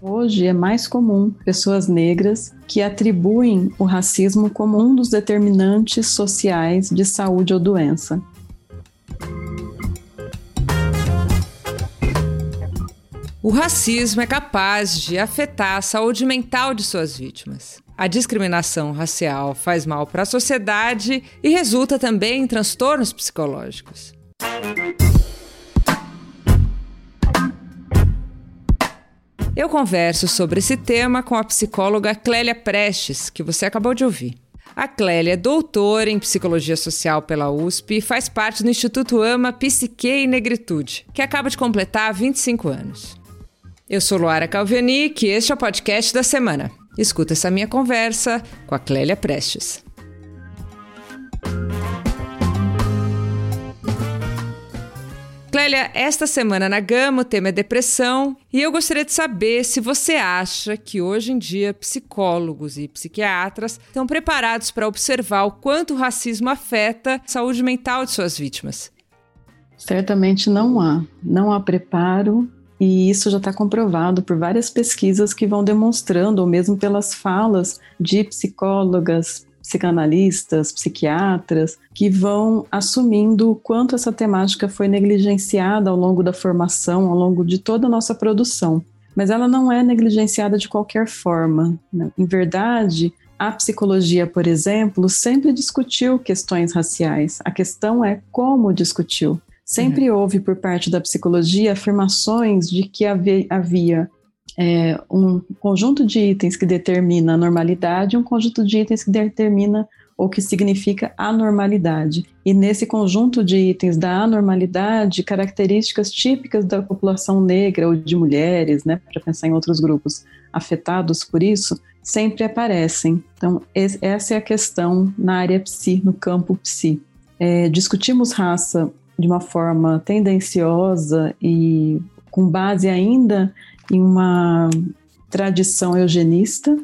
Hoje é mais comum pessoas negras que atribuem o racismo como um dos determinantes sociais de saúde ou doença. O racismo é capaz de afetar a saúde mental de suas vítimas. A discriminação racial faz mal para a sociedade e resulta também em transtornos psicológicos. Eu converso sobre esse tema com a psicóloga Clélia Prestes, que você acabou de ouvir. A Clélia é doutora em Psicologia Social pela USP e faz parte do Instituto AMA Psique e Negritude, que acaba de completar 25 anos. Eu sou Luara Calvenic e este é o podcast da semana. Escuta essa minha conversa com a Clélia Prestes. Clélia, esta semana na Gama o tema é depressão e eu gostaria de saber se você acha que hoje em dia psicólogos e psiquiatras estão preparados para observar o quanto o racismo afeta a saúde mental de suas vítimas. Certamente não há preparo e isso já está comprovado por várias pesquisas que vão demonstrando, ou mesmo pelas falas de psicólogas, psicanalistas, psiquiatras, que vão assumindo o quanto essa temática foi negligenciada ao longo da formação, ao longo de toda a nossa produção. Mas ela não é negligenciada de qualquer forma, né? Em verdade, a psicologia, por exemplo, sempre discutiu questões raciais. A questão é como discutiu. Sempre houve por parte da psicologia afirmações de que havia um conjunto de itens que determina a normalidade e um conjunto de itens que determina ou que significa anormalidade. E nesse conjunto de itens da anormalidade, características típicas da população negra ou de mulheres, né, para pensar em outros grupos afetados por isso, sempre aparecem. Então, essa é a questão na área psi, no campo psi. Discutimos raça de uma forma tendenciosa e com base ainda em uma tradição eugenista.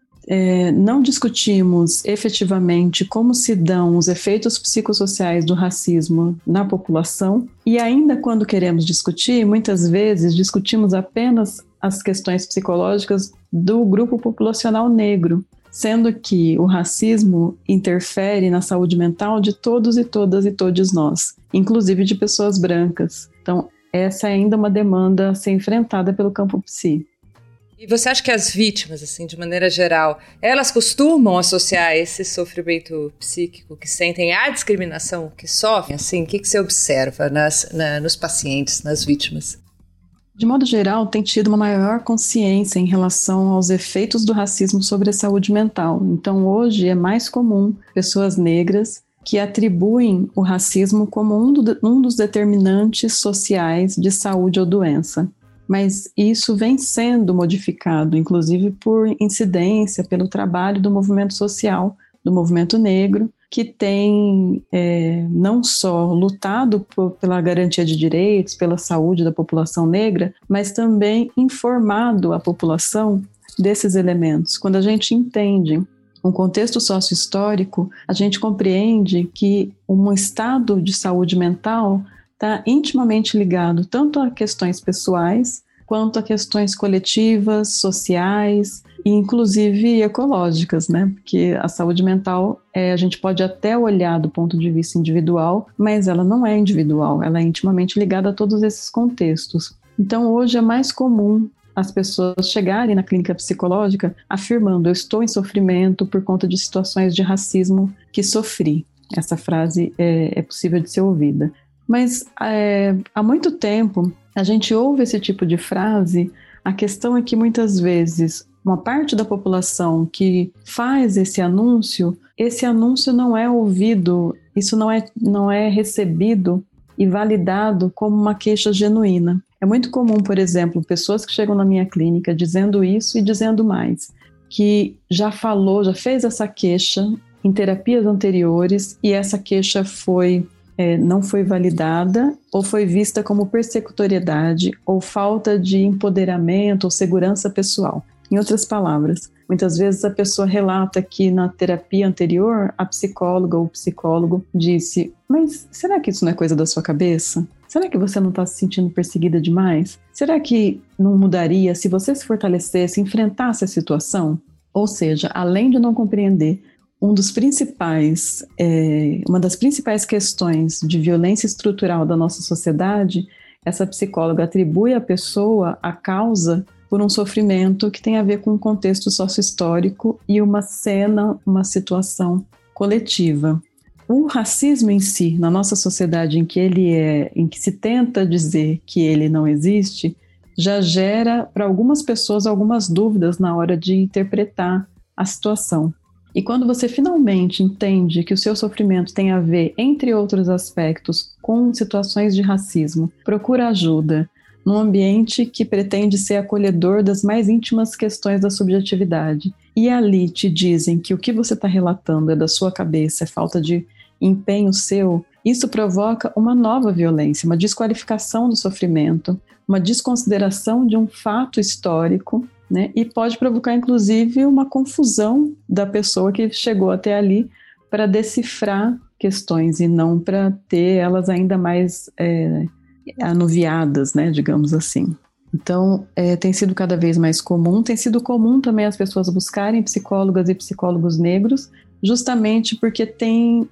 Não discutimos efetivamente como se dão os efeitos psicossociais do racismo na população e ainda quando queremos discutir, muitas vezes discutimos apenas as questões psicológicas do grupo populacional negro, sendo que o racismo interfere na saúde mental de todos e todas e todos nós, inclusive de pessoas brancas. Então, essa é ainda uma demanda a ser enfrentada pelo campo psi. E você acha que as vítimas, assim, de maneira geral, elas costumam associar esse sofrimento psíquico que sentem à discriminação que sofrem? Assim, o que você observa nos pacientes, nas vítimas? De modo geral, tem tido uma maior consciência em relação aos efeitos do racismo sobre a saúde mental. Então, hoje é mais comum pessoas negras que atribuem o racismo como um dos determinantes sociais de saúde ou doença. Mas isso vem sendo modificado, inclusive por incidência, pelo trabalho do movimento social, do movimento negro, que tem não só lutado pela garantia de direitos, pela saúde da população negra, mas também informado a população desses elementos. Quando a gente entende um contexto sócio-histórico, a gente compreende que um estado de saúde mental está intimamente ligado tanto a questões pessoais, quanto a questões coletivas, sociais e inclusive ecológicas, né? Porque a saúde mental, a gente pode até olhar do ponto de vista individual, mas ela não é individual, ela é intimamente ligada a todos esses contextos. Então, hoje é mais comum as pessoas chegarem na clínica psicológica afirmando: eu estou em sofrimento por conta de situações de racismo que sofri. Essa frase é possível de ser ouvida. Mas há muito tempo a gente ouve esse tipo de frase. A questão é que muitas vezes uma parte da população que faz esse anúncio não é ouvido, isso não é recebido e validado como uma queixa genuína. É muito comum, por exemplo, pessoas que chegam na minha clínica dizendo isso e dizendo mais, que já fez essa queixa em terapias anteriores e essa queixa não foi validada ou foi vista como persecutoriedade ou falta de empoderamento ou segurança pessoal. Em outras palavras, muitas vezes a pessoa relata que na terapia anterior a psicóloga ou psicólogo disse: mas será que isso não é coisa da sua cabeça? Será que você não está se sentindo perseguida demais? Será que não mudaria se você se fortalecesse, enfrentasse a situação? Ou seja, além de não compreender uma das principais questões de violência estrutural da nossa sociedade, essa psicóloga atribui à pessoa a causa por um sofrimento que tem a ver com um contexto sócio-histórico e uma cena, uma situação coletiva. O racismo em si, na nossa sociedade em que se tenta dizer que ele não existe, já gera para algumas pessoas algumas dúvidas na hora de interpretar a situação. E quando você finalmente entende que o seu sofrimento tem a ver, entre outros aspectos, com situações de racismo, procura ajuda num ambiente que pretende ser acolhedor das mais íntimas questões da subjetividade. E ali te dizem que o que você está relatando é da sua cabeça, é falta de empenho seu, isso provoca uma nova violência, uma desqualificação do sofrimento, uma desconsideração de um fato histórico, né? E pode provocar, inclusive, uma confusão da pessoa que chegou até ali para decifrar questões e não para ter elas ainda mais anuviadas, né, digamos assim. Então, tem sido cada vez mais comum, tem sido comum também as pessoas buscarem psicólogas e psicólogos negros, justamente porque tem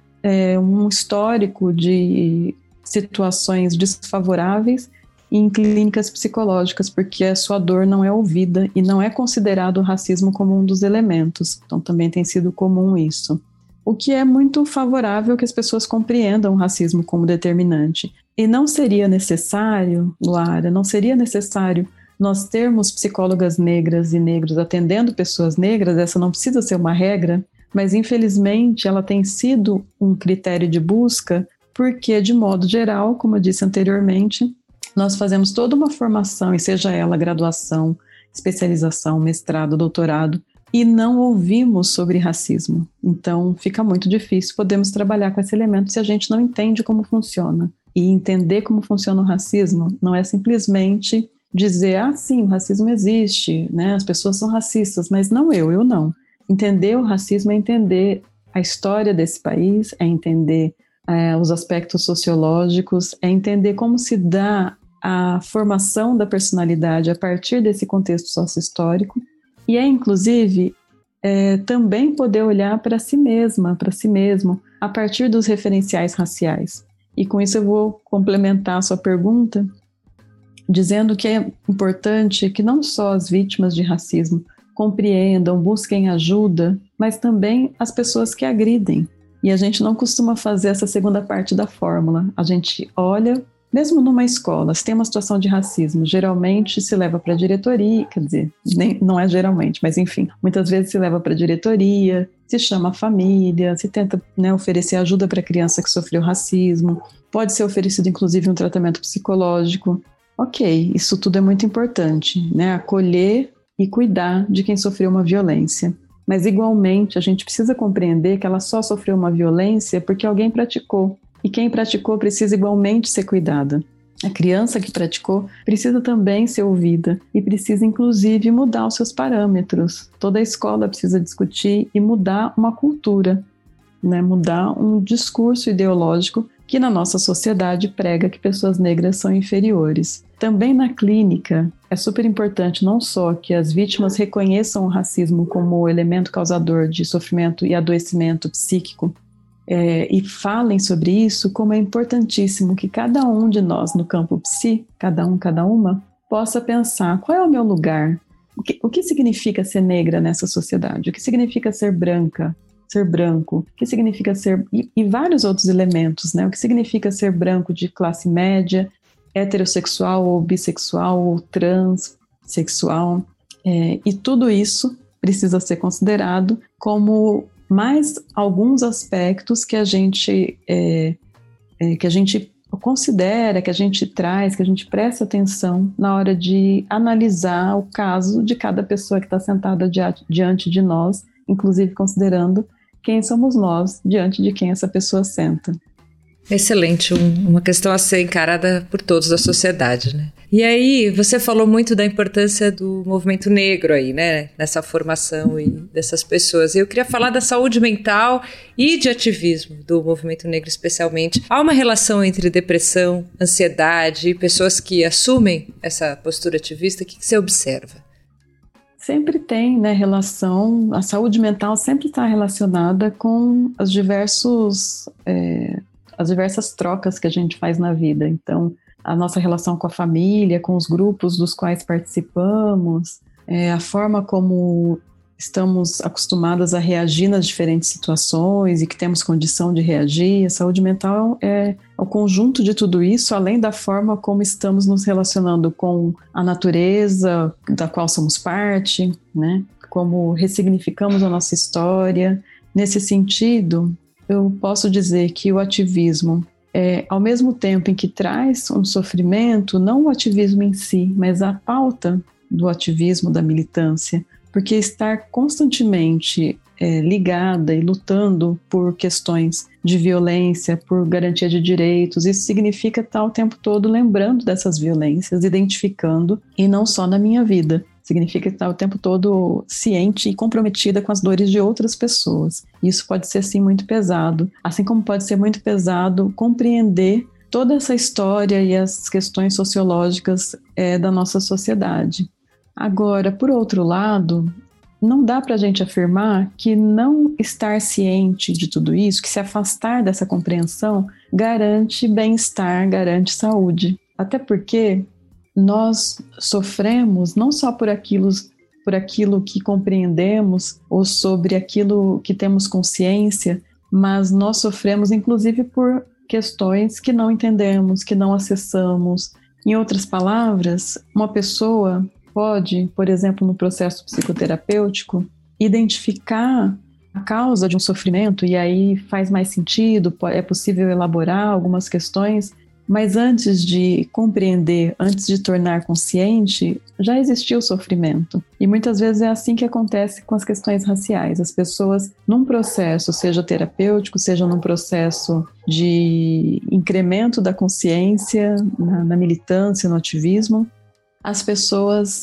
um histórico de situações desfavoráveis em clínicas psicológicas, porque a sua dor não é ouvida e não é considerado o racismo como um dos elementos. Então também tem sido comum isso. O que é muito favorável que as pessoas compreendam o racismo como determinante. E não seria necessário, Luara, não seria necessário nós termos psicólogas negras e negros atendendo pessoas negras, essa não precisa ser uma regra, mas infelizmente ela tem sido um critério de busca, porque de modo geral, como eu disse anteriormente, nós fazemos toda uma formação, e seja ela graduação, especialização, mestrado, doutorado, e não ouvimos sobre racismo. Então fica muito difícil, podemos trabalhar com esse elemento se a gente não entende como funciona. E entender como funciona o racismo não é simplesmente dizer, sim, o racismo existe, né? As pessoas são racistas, mas não eu não. Entender o racismo é entender a história desse país, é entender os aspectos sociológicos, é entender como se dá a formação da personalidade a partir desse contexto sócio-histórico, e inclusive, também poder olhar para si mesma, para si mesmo, a partir dos referenciais raciais. E com isso eu vou complementar a sua pergunta, dizendo que é importante que não só as vítimas de racismo compreendam, busquem ajuda, mas também as pessoas que agridem. E a gente não costuma fazer essa segunda parte da fórmula. A gente olha, mesmo numa escola, se tem uma situação de racismo, geralmente se leva para a diretoria, quer dizer, não é geralmente, mas enfim, muitas vezes se leva para a diretoria, se chama a família, se tenta, né, oferecer ajuda para a criança que sofreu racismo, pode ser oferecido inclusive um tratamento psicológico. Ok, isso tudo é muito importante, né? Acolher e cuidar de quem sofreu uma violência. Mas, igualmente, a gente precisa compreender que ela só sofreu uma violência porque alguém praticou. E quem praticou precisa igualmente ser cuidada. A criança que praticou precisa também ser ouvida e precisa, inclusive, mudar os seus parâmetros. Toda a escola precisa discutir e mudar uma cultura, né? Mudar um discurso ideológico que na nossa sociedade prega que pessoas negras são inferiores. Também na clínica, é super importante não só que as vítimas reconheçam o racismo como elemento causador de sofrimento e adoecimento psíquico, e falem sobre isso, como é importantíssimo que cada um de nós no campo psi, cada uma, possa pensar qual é o meu lugar, o que significa ser negra nessa sociedade, o que significa ser branca, ser branco, o que significa ser, e vários outros elementos, né? O que significa ser branco de classe média, heterossexual ou bissexual ou transexual, e tudo isso precisa ser considerado como mais alguns aspectos que a gente considera, que a gente traz, que a gente presta atenção na hora de analisar o caso de cada pessoa que está sentada diante de nós, inclusive considerando quem somos nós diante de quem essa pessoa senta. Excelente, uma questão a ser encarada por todos da sociedade, né? E aí, você falou muito da importância do movimento negro aí, né? Nessa formação e dessas pessoas. Eu queria falar da saúde mental e de ativismo do movimento negro especialmente. Há uma relação entre depressão, ansiedade e pessoas que assumem essa postura ativista? O que você observa? Sempre tem, né, relação, a saúde mental sempre está relacionada com as diversas trocas que a gente faz na vida. Então, a nossa relação com a família, com os grupos dos quais participamos, a forma como estamos acostumadas a reagir nas diferentes situações e que temos condição de reagir. A saúde mental é o conjunto de tudo isso, além da forma como estamos nos relacionando com a natureza da qual somos parte, né? Como ressignificamos a nossa história. Nesse sentido, eu posso dizer que o ativismo, ao mesmo tempo em que traz um sofrimento, não o ativismo em si, mas a pauta do ativismo, da militância, porque estar constantemente ligada e lutando por questões de violência, por garantia de direitos, isso significa estar o tempo todo lembrando dessas violências, identificando, e não só na minha vida. Significa estar o tempo todo ciente e comprometida com as dores de outras pessoas. Isso pode ser, sim, muito pesado. Assim como pode ser muito pesado compreender toda essa história e as questões sociológicas da nossa sociedade. Agora, por outro lado, não dá para a gente afirmar que não estar ciente de tudo isso, que se afastar dessa compreensão, garante bem-estar, garante saúde. Até porque nós sofremos não só por aquilo que compreendemos ou sobre aquilo que temos consciência, mas nós sofremos inclusive por questões que não entendemos, que não acessamos. Em outras palavras, uma pessoa pode, por exemplo, no processo psicoterapêutico, identificar a causa de um sofrimento, e aí faz mais sentido, é possível elaborar algumas questões, mas antes de compreender, antes de tornar consciente, já existia o sofrimento. E muitas vezes é assim que acontece com as questões raciais. As pessoas, num processo, seja terapêutico, seja num processo de incremento da consciência, na militância, no ativismo, as pessoas,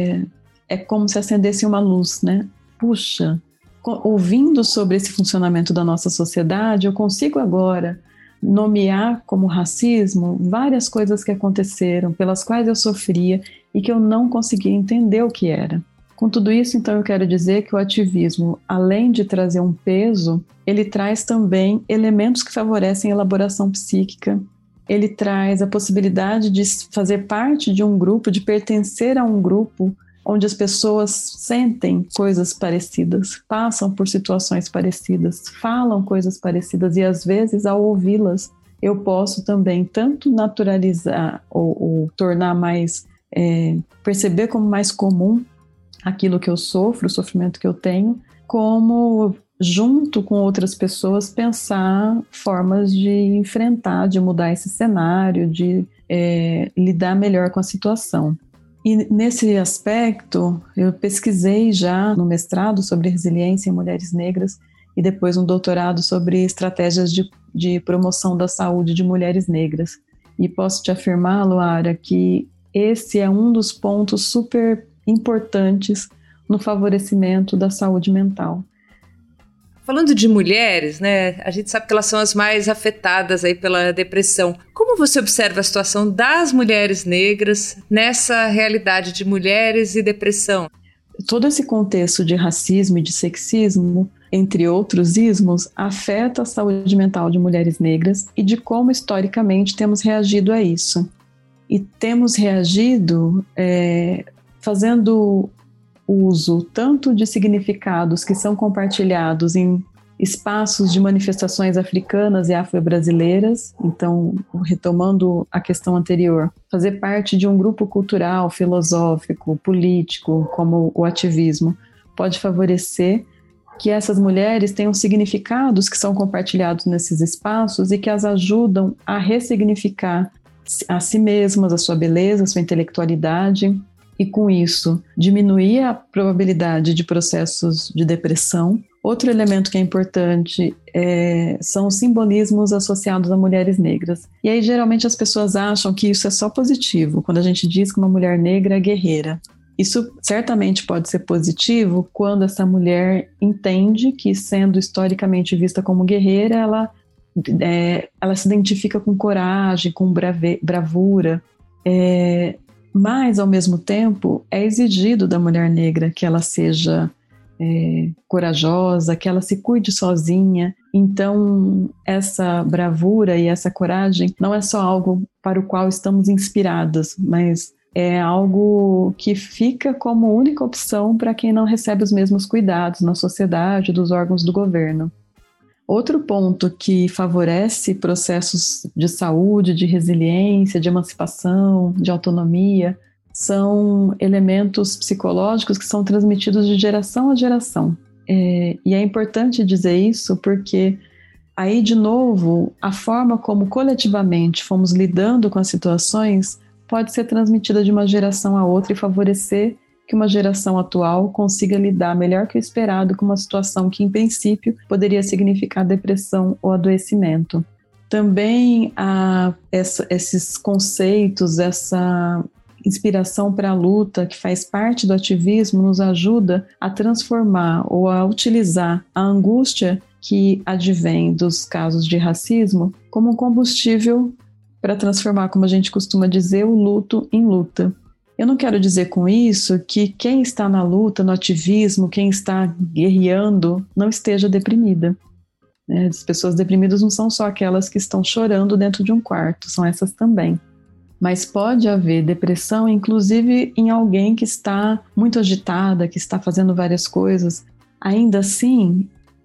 é como se acendesse uma luz, né? Puxa, ouvindo sobre esse funcionamento da nossa sociedade, eu consigo agora nomear como racismo várias coisas que aconteceram, pelas quais eu sofria e que eu não conseguia entender o que era. Com tudo isso, então, eu quero dizer que o ativismo, além de trazer um peso, ele traz também elementos que favorecem a elaboração psíquica. Ele traz a possibilidade de fazer parte de um grupo, de pertencer a um grupo onde as pessoas sentem coisas parecidas, passam por situações parecidas, falam coisas parecidas e, às vezes, ao ouvi-las, eu posso também tanto naturalizar ou tornar mais, perceber como mais comum aquilo que eu sofro, o sofrimento que eu tenho, como, junto com outras pessoas, pensar formas de enfrentar, de mudar esse cenário, de lidar melhor com a situação. E nesse aspecto, eu pesquisei já no mestrado sobre resiliência em mulheres negras e depois um doutorado sobre estratégias de promoção da saúde de mulheres negras. E posso te afirmar, Luara, que esse é um dos pontos super importantes no favorecimento da saúde mental. Falando de mulheres, né, a gente sabe que elas são as mais afetadas aí pela depressão. Como você observa a situação das mulheres negras nessa realidade de mulheres e depressão? Todo esse contexto de racismo e de sexismo, entre outros ismos, afeta a saúde mental de mulheres negras e de como historicamente temos reagido a isso. E temos reagido fazendo uso tanto de significados que são compartilhados em espaços de manifestações africanas e afro-brasileiras. Então, retomando a questão anterior, fazer parte de um grupo cultural, filosófico, político, como o ativismo, pode favorecer que essas mulheres tenham significados que são compartilhados nesses espaços e que as ajudam a ressignificar a si mesmas, a sua beleza, a sua intelectualidade, e com isso diminuir a probabilidade de processos de depressão Outro elemento que é importante são os simbolismos associados a mulheres negras. E aí, geralmente, as pessoas acham que isso é só positivo, quando a gente diz que uma mulher negra é guerreira. Isso certamente pode ser positivo quando essa mulher entende que, sendo historicamente vista como guerreira, ela se identifica com coragem, com bravura. Mas, ao mesmo tempo, é exigido da mulher negra que ela seja corajosa, que ela se cuide sozinha. Então, essa bravura e essa coragem não é só algo para o qual estamos inspiradas, mas é algo que fica como única opção para quem não recebe os mesmos cuidados na sociedade, dos órgãos do governo. Outro ponto que favorece processos de saúde, de resiliência, de emancipação, de autonomia, são elementos psicológicos que são transmitidos de geração a geração. E é importante dizer isso porque aí, de novo, a forma como coletivamente fomos lidando com as situações pode ser transmitida de uma geração a outra e favorecer que uma geração atual consiga lidar melhor que o esperado com uma situação que, em princípio, poderia significar depressão ou adoecimento. Também esses conceitos, essa inspiração para a luta que faz parte do ativismo nos ajuda a transformar ou a utilizar a angústia que advém dos casos de racismo como um combustível para transformar, como a gente costuma dizer, o luto em luta. Eu não quero dizer com isso que quem está na luta, no ativismo, quem está guerreando, não esteja deprimida. As pessoas deprimidas não são só aquelas que estão chorando dentro de um quarto, são essas também. Mas pode haver depressão, inclusive em alguém que está muito agitada, que está fazendo várias coisas. Ainda assim,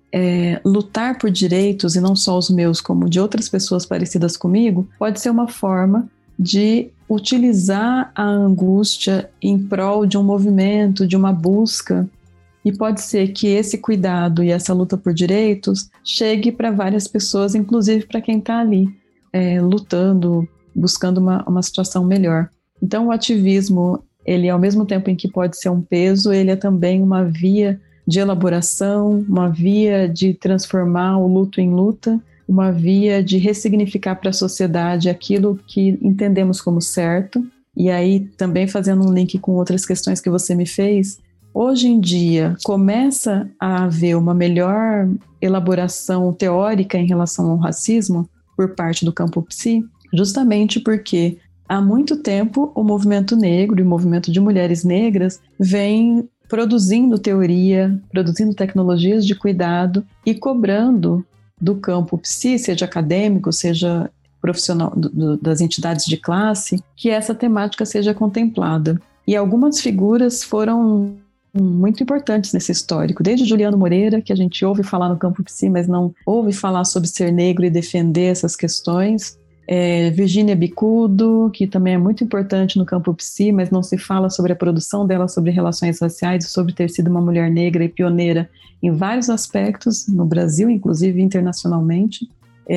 lutar por direitos, e não só os meus, como de outras pessoas parecidas comigo, pode ser uma forma de utilizar a angústia em prol de um movimento, de uma busca. E pode ser que esse cuidado e essa luta por direitos chegue para várias pessoas, inclusive para quem está ali, lutando, buscando uma situação melhor. Então, o ativismo, ele, ao mesmo tempo em que pode ser um peso, ele é também uma via de elaboração, uma via de transformar o luto em luta, uma via de ressignificar para a sociedade aquilo que entendemos como certo. E aí, também fazendo um link com outras questões que você me fez, hoje em dia começa a haver uma melhor elaboração teórica em relação ao racismo por parte do campo psi, justamente porque há muito tempo o movimento negro e o movimento de mulheres negras vem produzindo teoria, produzindo tecnologias de cuidado e cobrando do campo psi, seja acadêmico, seja profissional, das entidades de classe, que essa temática seja contemplada. E algumas figuras foram muito importantes nesse histórico, desde Juliano Moreira, que a gente ouve falar no campo psi, mas não ouve falar sobre ser negro e defender essas questões. Virginia Bicudo, que também é muito importante no campo psi, mas não se fala sobre a produção dela, sobre relações raciais, sobre ter sido uma mulher negra e pioneira em vários aspectos, no Brasil, inclusive internacionalmente.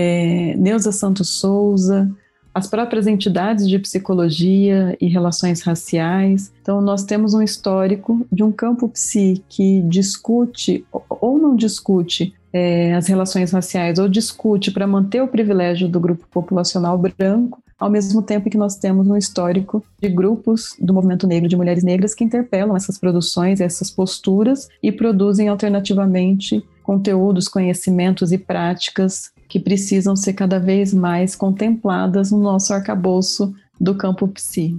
Neuza Santos Souza, as próprias entidades de psicologia e relações raciais. Então, nós temos um histórico de um campo psi que discute ou não discute as relações raciais, ou discute para manter o privilégio do grupo populacional branco, ao mesmo tempo que nós temos um histórico de grupos do movimento negro, de mulheres negras, que interpelam essas produções, essas posturas e produzem alternativamente conteúdos, conhecimentos e práticas que precisam ser cada vez mais contempladas no nosso arcabouço do campo psi.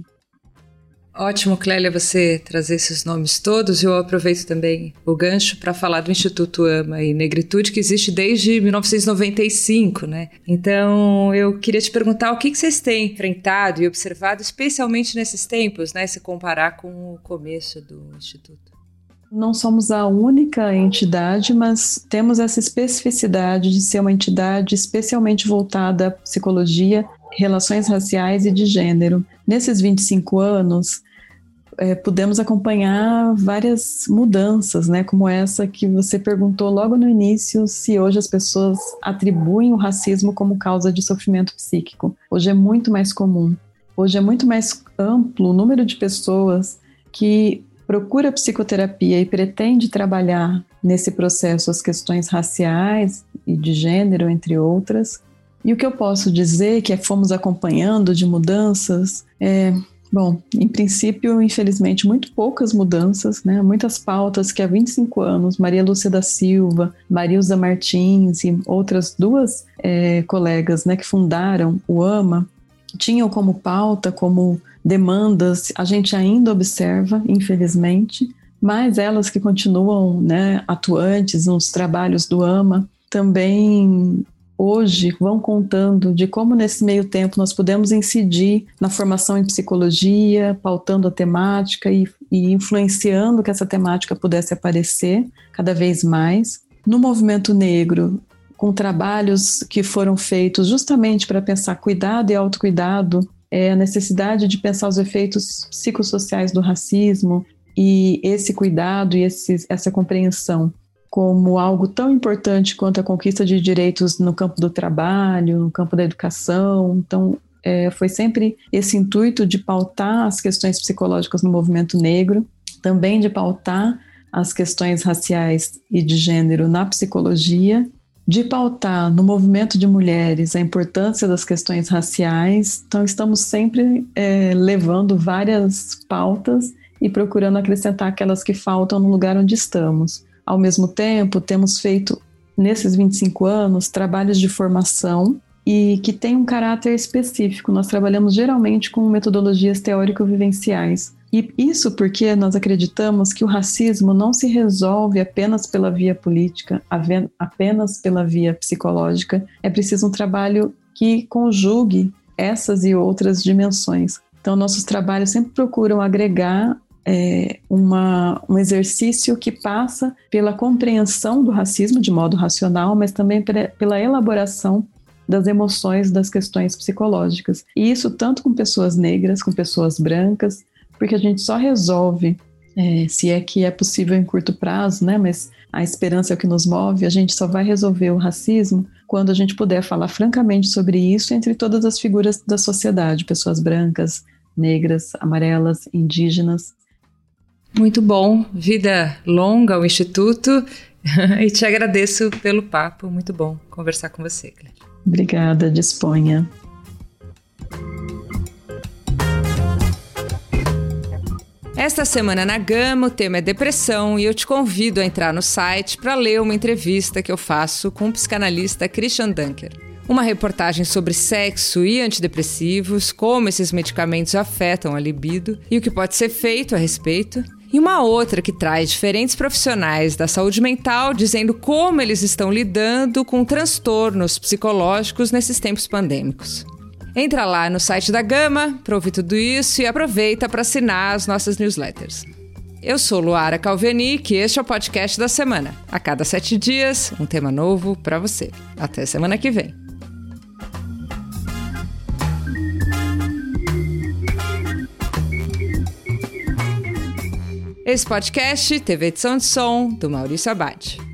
Ótimo, Clélia, você trazer esses nomes todos. Eu aproveito também o gancho para falar do Instituto Ama e Negritude, que existe desde 1995, né? Então, eu queria te perguntar o que vocês têm enfrentado e observado, especialmente nesses tempos, né? Se comparar com o começo do Instituto. Não somos a única entidade, mas temos essa especificidade de ser uma entidade especialmente voltada à psicologia, relações raciais e de gênero. Nesses 25 anos, pudemos acompanhar várias mudanças, né, como essa que você perguntou logo no início, se hoje as pessoas atribuem o racismo como causa de sofrimento psíquico. Hoje é muito mais comum. Hoje é muito mais amplo o número de pessoas que procura psicoterapia e pretende trabalhar nesse processo as questões raciais e de gênero, entre outras. E o que eu posso dizer que fomos acompanhando de mudanças bom, em princípio, infelizmente, muito poucas mudanças, né? Muitas pautas que há 25 anos, Maria Lúcia da Silva, Marilza Martins e outras duas colegas, né, que fundaram o AMA, tinham como pauta, como demandas, a gente ainda observa, infelizmente, mas elas que continuam, né, atuantes nos trabalhos do AMA, também hoje vão contando de como nesse meio tempo nós pudemos incidir na formação em psicologia, pautando a temática e influenciando que essa temática pudesse aparecer cada vez mais. No movimento negro, com trabalhos que foram feitos justamente para pensar cuidado e autocuidado, a necessidade de pensar os efeitos psicossociais do racismo e esse cuidado e essa compreensão como algo tão importante quanto a conquista de direitos no campo do trabalho, no campo da educação. Então, foi sempre esse intuito de pautar as questões psicológicas no movimento negro, também de pautar as questões raciais e de gênero na psicologia, de pautar no movimento de mulheres a importância das questões raciais. Então, estamos sempre levando várias pautas e procurando acrescentar aquelas que faltam no lugar onde estamos. Ao mesmo tempo, temos feito, nesses 25 anos, trabalhos de formação e que tem um caráter específico. Nós trabalhamos geralmente com metodologias teórico-vivenciais. E isso porque nós acreditamos que o racismo não se resolve apenas pela via política, apenas pela via psicológica. É preciso um trabalho que conjugue essas e outras dimensões. Então, nossos trabalhos sempre procuram agregar um exercício que passa pela compreensão do racismo de modo racional, mas também pela elaboração das emoções, das questões psicológicas. E isso tanto com pessoas negras, com pessoas brancas, porque a gente só resolve, se é que é possível em curto prazo, né? Mas a esperança é o que nos move, a gente só vai resolver o racismo quando a gente puder falar francamente sobre isso entre todas as figuras da sociedade, pessoas brancas, negras, amarelas, indígenas. Muito bom, vida longa ao Instituto e te agradeço pelo papo, muito bom conversar com você, Clélia. Obrigada, disponha. Esta semana na Gama o tema é depressão e eu te convido a entrar no site para ler uma entrevista que eu faço com o psicanalista Christian Dunker. Uma reportagem sobre sexo e antidepressivos, como esses medicamentos afetam a libido e o que pode ser feito a respeito. E uma outra que traz diferentes profissionais da saúde mental dizendo como eles estão lidando com transtornos psicológicos nesses tempos pandêmicos. Entra lá no site da Gama para ouvir tudo isso e aproveita para assinar as nossas newsletters. Eu sou Luara Calvenic e este é o podcast da semana. A cada 7 dias, um tema novo para você. Até semana que vem. Esse podcast teve edição de som do Maurício Abad.